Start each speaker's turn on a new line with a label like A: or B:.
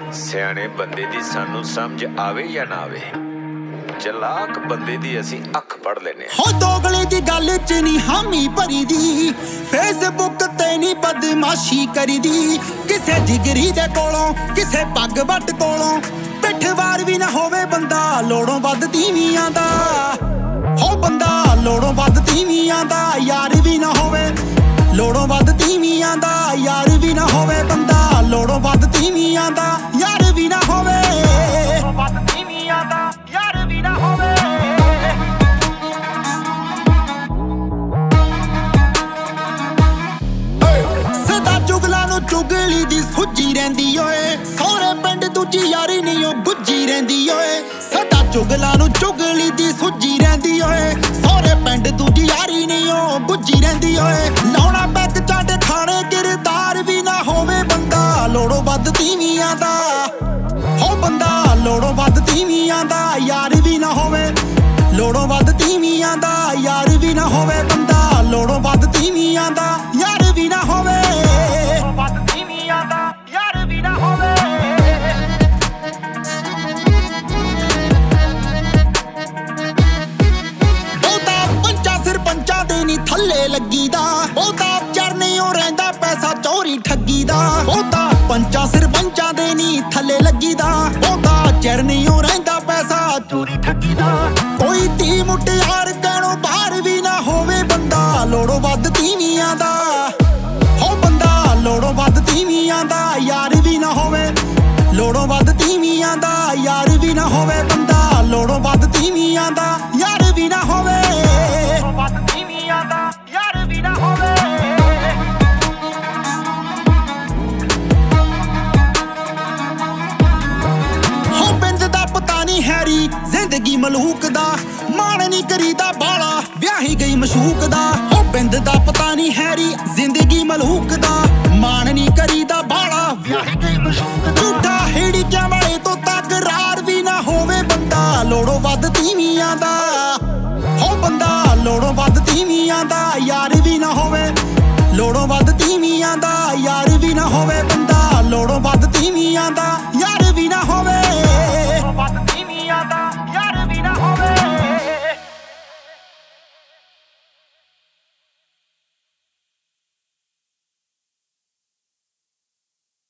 A: ਸਿਆਣੇ ਬੰਦੇ ਦੀ ਸਾਨੂੰ ਸਮਝ ਆਵੇ ਜਾਂ ਨਾ ਆਵੇ, ਚਲਾਕ ਬੰਦੇ ਦੀ ਅਸੀਂ ਅੱਖ ਪੜ ਲੈਨੇ
B: ਹੋ ਦੋਗਲੇ ਦੀ ਗੱਲ ਚ ਨਹੀਂ ਹਾਮੀ ਭਰੀ ਦੀ, ਫੇਸਬੁੱਕ ਤੇ ਨਹੀਂ ਬਦਮਾਸ਼ੀ ਕਰੀਦੀ। ਕਿਸੇ ਜਿਗਰੀ ਦੇ ਕੋਲੋਂ ਕਿਸੇ ਪੱਗ ਵੱਟ ਕੋਲੋਂ ਪਿੱਠਵਾਰ ਵੀ ਨਾ ਹੋਵੇ ਬੰਦਾ ਲੋੜੋਂ ਵੱਧ ਤੀਵੀਆਂ ਦਾ। ਹੋ ਬੰਦਾ ਲੋੜੋਂ ਵੱਧ ਤੀਵੀਆਂ ਦਾ, ਯਾਰ ਵੀ ਨਾ ਹੋਵੇ ਲੋੜੋਂ ਵੱਧ ਤੀਵੀਆਂ ਦਾ, ਯਾਰ ਵੀ ਨਾ ਹੋਵੇ ਬੰਦਾ ਲੋੜੋਂ ਵੱਧ ਤੀਵੀਆਂ ਦਾ, ਯਾਰ ਵੀ ਨਾ ਹੋਵੇ ਵੱਧ ਤੀਵੀਆਂ ਦਾ, ਯਾਰ ਵੀ ਨਾ ਹੋਵੇ। ਸਦਾ ਚੁਗਲਾਂ ਨੂੰ ਚੁਗਲੀ ਦੀ ਸੁੱਜੀ ਰਹਿੰਦੀ ਓਏ, ਸਹੁਰੇ ਪਿੰਡ ਦੂਜੀ ਯਾਰੀ ਨਹੀਂ ਉਹ ਗੁੱਜੀ ਰਹਿੰਦੀ ਓਏ। ਸਦਾ ਚੁਗਲਾਂ ਨੂੰ ਚੁਗਲੀ ਦੀ ਸੁੱਜੀ ਰਹਿੰਦੀ ਓਏ, ਸਹੁਰੇ ਪਿੰਡ ਦੂਜੀ ਯਾਰੀ ਨਹੀਂ ਉਹ ਗੁੱਜੀ ਰਹਿੰਦੀ ਓਏ। ਲਾਉਣਾ ਪੈਕ ਚਾਟੇ ਖਾਣੇ ਕਿਰਦਾਰ ਵੀ ਨਾ ਹੋਵੇ ਬੰਦਾ ਲੋੜੋਂ ਵੱਧ ਤੀਵੀਆਂ ਦਾ। ਹੋ ਬੰਦਾ ਲੋੜੋਂ ਵੱਧ ਤੀਵੀਆਂ ਦਾ, ਯਾਰ ਵੀ ਨਾ ਹੋਵੇ ਲੋੜੋਂ ਵੱਧ ਤੀਵੀਆਂ ਦਾ, ਯਾਰ ਵੀ ਨਾ ਹੋਵੇ ਬੰਦਾ ਲੋੜੋਂ ਵੱਧ ਤੀਵੀਆਂ ਦਾ, ਯਾਰ ਵੀ ਨਾ ਹੋਵੇ ਵੱਧ ਤੀਵੀਆਂ ਦਾ, ਯਾਰ ਵੀ ਨਾ ਹੋਵੇ। ਬਹੁਤਾ ਪੰਚਾਂ ਸਰਪੰਚਾਂ ਦੇ ਨੀ ਥੱਲੇ ਲੱਗੀਦਾ, ਬਹੁਤਾ ਚਰਨਿਓ ਰਹਿੰਦਾ ਪੈਸਾ ਚੋਰੀ ਠੱਗੀ ਦਾ। ਬਹੁਤਾ ਪੰਚਾਂ ਸਰਪੰਚਾਂ ਦੇ ਨੀ ਥੱਲੇ ਲੱਗੀਦਾ, ਬਹੁਤਾ ਚਰਨਿਓ ਰਹਿੰਦਾ ਪੈਸਾ ਚੋਰੀ ਠੱਗੀ ਦਾ। ਕੋਈ ਧੀ ਮੁਟਿਆਰ ਕਹਿਣੋਂ ਬਾਹਰ ਵੀ ਨਾ ਹੋਵੇ ਬੰਦਾ ਲੋੜੋਂ ਵੱਧ ਤੀਵੀਆਂ ਦਾ। ਹੋ ਬੰਦਾ ਲੋੜੋਂ ਵੱਧ ਤੀਵੀਆਂ ਦਾ, ਯਾਰ ਵੀ ਨਾ ਹੋਵੇ ਲੋੜੋਂ ਵੱਧ ਤੀਵੀਆਂ ਦਾ, ਯਾਰ ਵੀ ਨਾ ਹੋਵੇ ਬੰਦਾ ਲੋੜੋਂ ਵੱਧ ਤੀਵੀਆਂ ਦਾ, ਯਾਰ ਵੀ ਨਾ ਹੋਵੇ ਵੱਧ ਤੀਵੀਆਂ ਦਾ, ਯਾਰ ਵੀ ਨਾ ਹੋਵੇ। ਹੋ ਬਿੰਦ ਦਾ ਪਤਾ ਨਹੀਂ ਹੈਰੀ ਜ਼ਿੰਦਗੀ ਮਲੂਕ ਦਾ, ਮਾਣ ਨਹੀਂ ਕਰੀਦਾ ਬਾਲਾ ਵਿਆਹੀ ਗਈ ਮਸ਼ੂਕ ਦਾ। ਹੋ ਬਿੰਦ ਦਾ ਪਤਾ ਨਹੀਂ ਹੈਰੀ ਜ਼ਿੰਦਗੀ ਮਲੂਕ ਦਾ, ਮਾਣ ਨਹੀਂ ਕਰੀਦਾ ਬਾਲਾ ਵਿਆਹੀ ਗਈ ਮਸ਼ੂਕ ਦਾ। ਝੂਠਾ ਹੀੜੀਆਂ ਵਾਲੇ ਤੋਂ ਤਕਰਾਰ ਵੀ ਨਾ ਹੋਵੇ ਬੰਦਾ ਲੋੜੋਂ ਵੱਧ ਤੀਵੀਆਂ ਦਾ।